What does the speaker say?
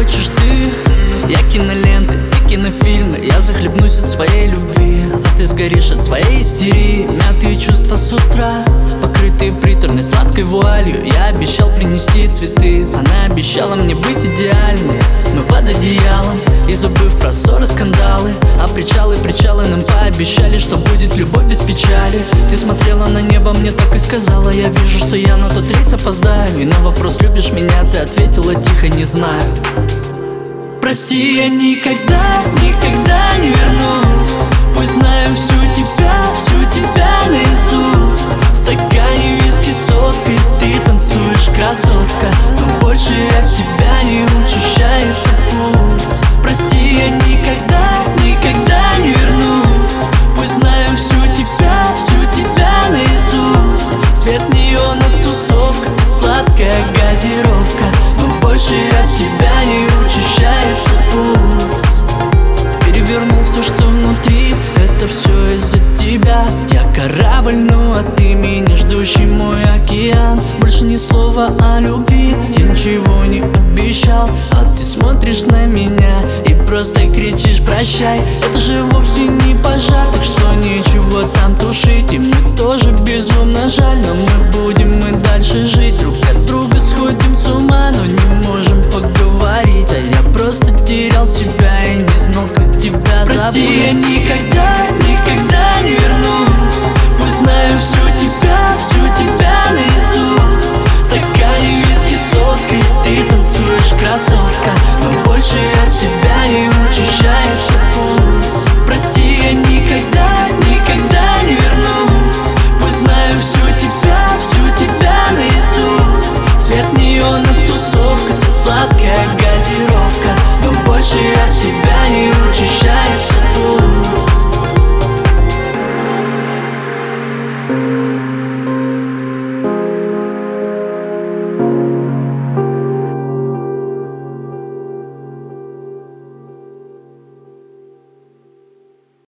хочешь ты. Я киноленты, ты кинофильмы. Я захлебнусь от своей любви, а ты сгоришь от своей истерии. Мятые чувства с утра, покрытые приторной сладкой вуалью. Я обещал принести цветы, она обещала мне быть идеальной. Мы под одеялом, и забыв про ссоры, скандалы. А причалы нам пообещали, что будет любовь без печали. Ты смотрела на небо, мне так и сказала: я вижу, что я на тот рейс опоздаю. И на вопрос, любишь меня, ты ответила тихо: не знаю. Прости, я никогда, никогда не вернусь. Пусть знаю всю тебя наизусть. В стакане виски соткой ты танцуешь, красотка, но больше от тебя не учащается пульс. Прости, я никогда, никогда не вернусь. Пусть знаю всю тебя наизусть. Свет неона, тусовка, ты сладкая газировка, но больше от тебя не учащается пульс. Перевернул все, что внутри, это все из-за тебя. Я корабль, ну а ты меня ждущий мой океан. Больше ни слова о любви, я ничего не обещал. А ты смотришь на меня и просто кричишь прощай. Это же вовсе не пожар, так что нечего там тушить. И мне тоже безумно жаль, но мы будем и дальше жить. Друг от друга сходим с ума, но не можем поговорить. А я просто терял себя и не знал, как тебя забыть. Прости, я никогда, никогда не вернусь. Пусть знаю всю тебя наизусть. В стакане виски соткой ты танцуешь, красотка, но больше от тебя не учащается